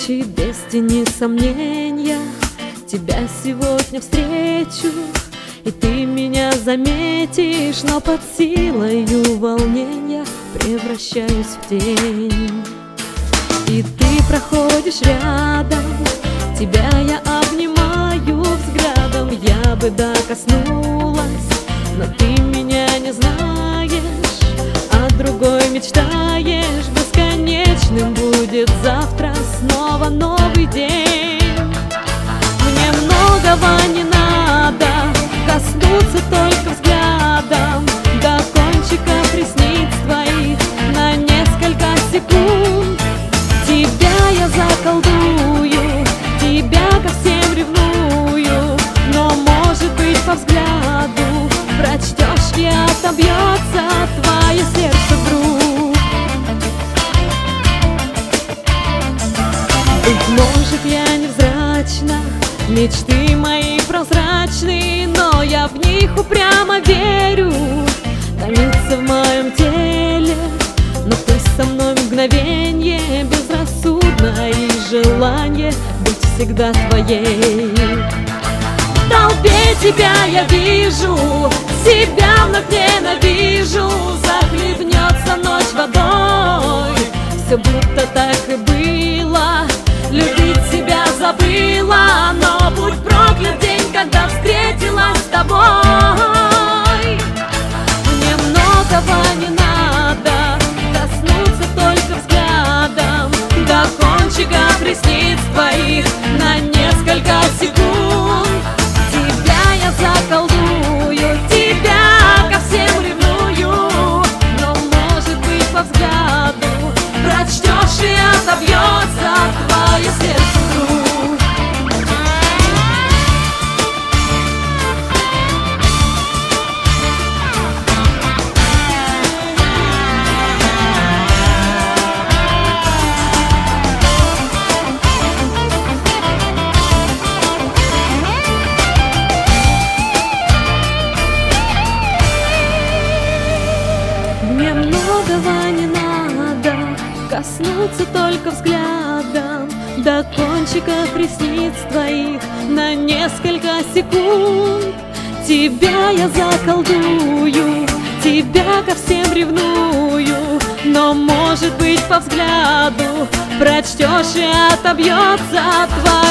ночи без тени сомнения тебя сегодня встречу, и ты меня заметишь, но под силою волнения превращаюсь в тень. И ты проходишь рядом, тебя я обнимаю взглядом. Я бы докоснулась, но ты меня не знаешь, а другой мечтаешь. Бесконечным будет завтра снова новый день. Мне многого не надо, коснуться только взглядом до кончиков ресниц твоих на несколько секунд. Тебя я заколдую, тебя ко всем ревную, но, может быть, по взгляду прочтешь, и отобьется твое сердце вдруг. Быть может, я невзрачна, мечты мои прозрачны, но я в них упрямо верю. Томится в моем теле, но ты со мной мгновенье безрассудно, и желание быть всегда твоей. В толпе тебя я вижу, себя вновь ненавижу. Захлебнется ночь водой, все будто так и было. Любить тебя забыла, но будь проклят день, когда встретилась с тобой. Мне многого не надо, коснуться только взглядом до кончиков ресниц твоих на несколько секунд. Тебя я заколдую, тебя ко всем ревную, но, может быть, по взгляду прочтешь, и отобьется твое сердце вдруг. Мне многого не надо, коснуться только взглядом до кончиков ресниц твоих на несколько секунд. Тебя я заколдую, тебя ко всем ревную, но, может быть, по взгляду прочтешь, и отобьется твоя